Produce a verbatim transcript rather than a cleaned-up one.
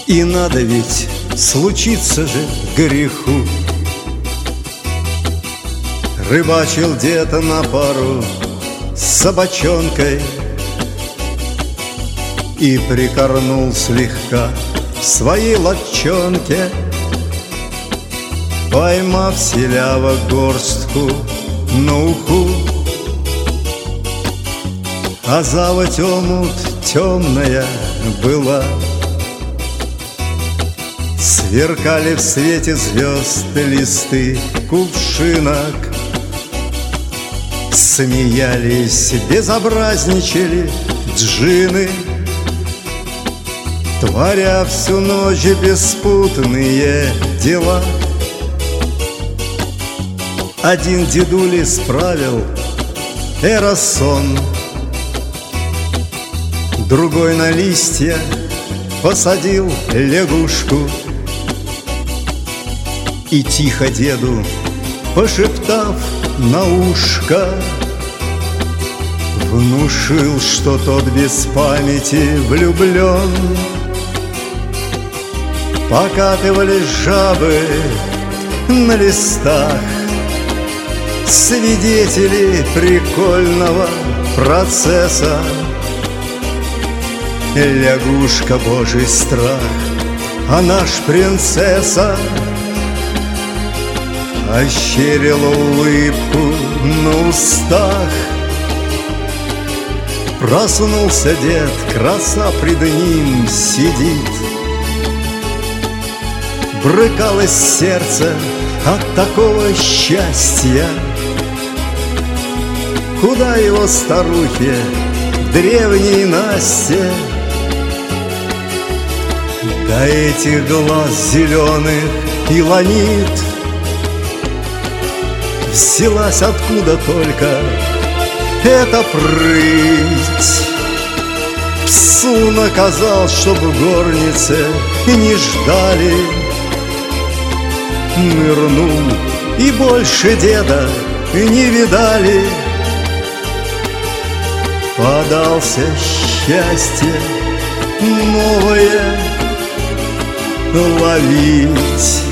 И надо ведь случиться же греху. Рыбачил где-то на пару с собачонкой и прикорнул слегка в своей лодчонке, поймав селява горстку на уху. А заводь омут темная была, сверкали в свете звезд листы кувшинок, смеялись, безобразничали джины, творя всю ночь беспутные дела. Один дедули справил эросон, другой на листья посадил лягушку и тихо деду, пошептав на ушко, внушил, что тот без памяти влюблен. Покатывались жабы на листах, свидетели прикольного процесса. Лягушка — божий страх, а наш принцесса ощерила улыбку на устах. Проснулся дед, краса пред ним сидит, брыкалось сердце от такого счастья. Куда его старухе, древней Насте, до этих глаз зеленых и ланит? Взялась откуда только эта прыть. Псу наказал, чтоб в горнице не ждали. Нырнул, и больше деда не видали. Подался счастье новое ловить.